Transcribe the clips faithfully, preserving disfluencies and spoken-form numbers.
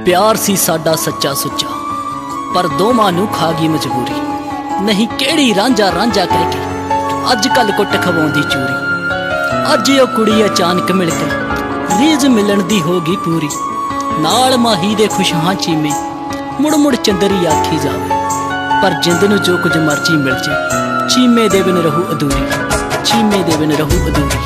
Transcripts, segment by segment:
प्यार सी साडा सच्चा सुच्चा, पर दोवां नूं खा गई मजबूरी। नहीं केड़ी रांझा रांझा कह के अज कल कुट खवाउंदी चूरी। अज ओ कुड़ी अचानक मिल के रीज मिलन दी हो गई पूरी। नाल माही दे खुश हां चीमे, मुड़ मुड़ चंदरी आखी जावे। पर जिंद नूं जो कुछ मर्जी मिल जे, चीमे दे बिन रहू अधूरी, चीमे दे बिन रहू अधूरी।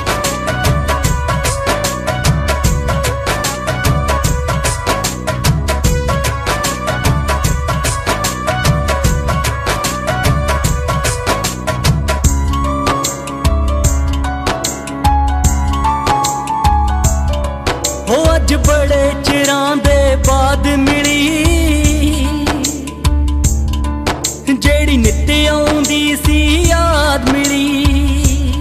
हो अज बड़े चिरां दे बाद मिली, जेड़ी नित आउंदी सी याद मिली।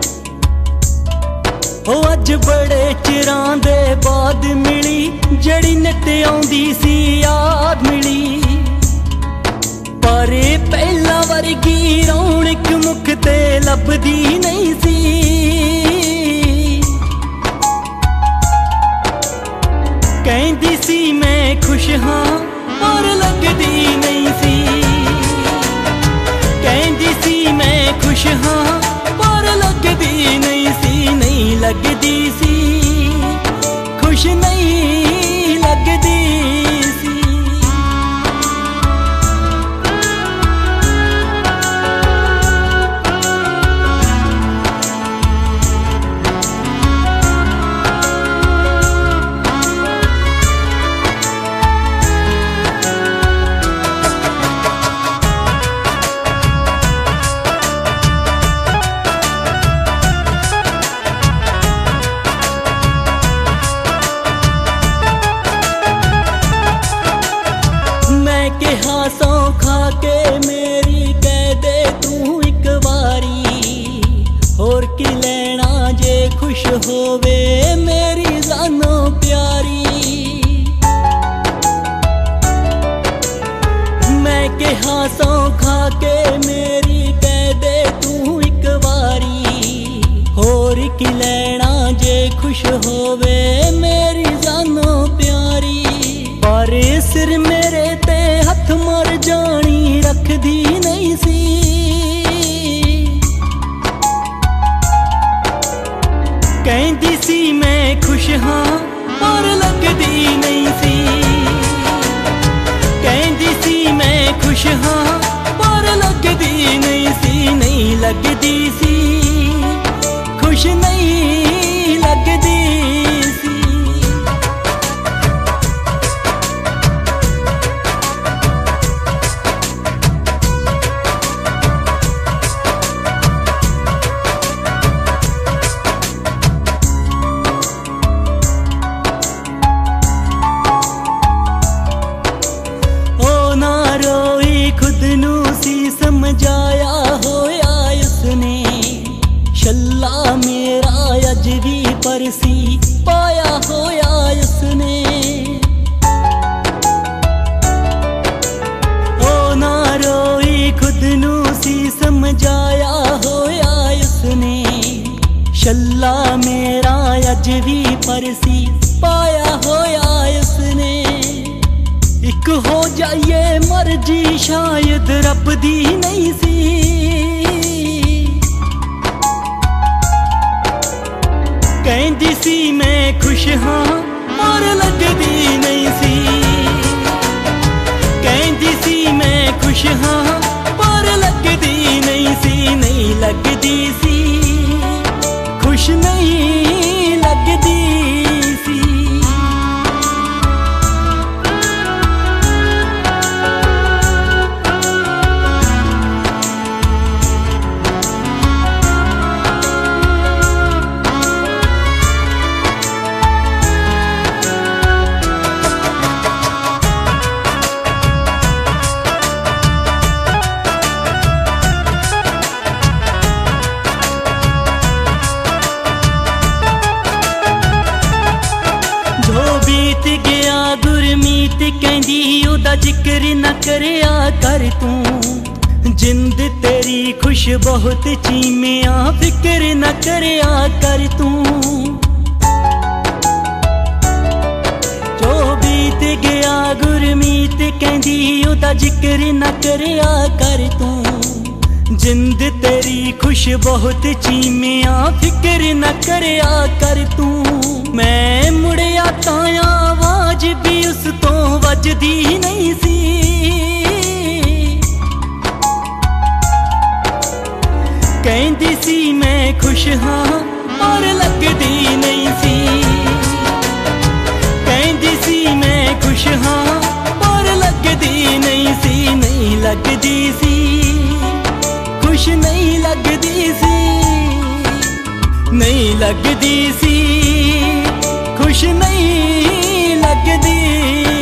हो अज बड़े चिरां दे बाद मिली, जेड़ी नित आउंदी सी याद मिली। पर पहला वर्गी रौनक मुख ते लभदी नहीं सी। कहंदी सी मैं खुश हाँ पर लगदी नहीं सी। कहंदी सी मैं खुश हाँ पर लगदी नहीं सी। नहीं लगदी सी, खुश नहीं लगदी सी। कहा सौ खा के मेरी कह दे तू एक बारी। होर की लेना जे खुश होवे मेरी जानो प्यारी। मैं कहा सौ खा के मेरी कह दे तू एक बारी। होर की लेना जे खुश होवे मेरी जानो प्यारी। पर सिर मेरे ते हथ मर जानी रखदी नहीं सी। कहंदी सी मैं खुश हाँ पर लगदी नहीं सी। कहंदी सी मैं खुश हाँ पर लगदी नहीं सी। नहीं लगदी सी, खुश नहीं लगदी सी। खुद नू सी समझाया होया उसने। शल्ला मेरा अज भी परसी पाया होया उसने। ओ ना रोई खुद नू सी समझाया होया उसने। शल्ला मेरा अज भी परसी पाया होया उसने। एक हो जाइए मर्जी शायद रब दी नहीं सी। कहंदी सी मैं खुश हाँ पर लगदी नहीं सी। कहंदी सी मैं खुश हाँ पर लगदी नहीं सी। नहीं लगदी सी, खुश नहीं लगदी सी। बीत गया गुरमीत कहंदी ओदा जिक्र न करया कर तू। जिंद तेरी खुश बहुत चीमिया फिक्र न करया कर तू। जो बीत ते गया गुरमीत कहंदी ओदा जिक्र न करया कर तू। जिंद तेरी खुश बहुत चीमिया फिक्र न करया कर तू। मैं मुड़िया ताया आवाज भी उस तो वजदी नहीं सी। कहंदी सी मैं खुश हाँ और लगदी नहीं सी। कहंदी सी मैं खुश हाँ और लगदी नहीं सी। नहीं लगदी सी खुश नहीं लगदी सी। नहीं लगदी सी खुश नहीं लगदी।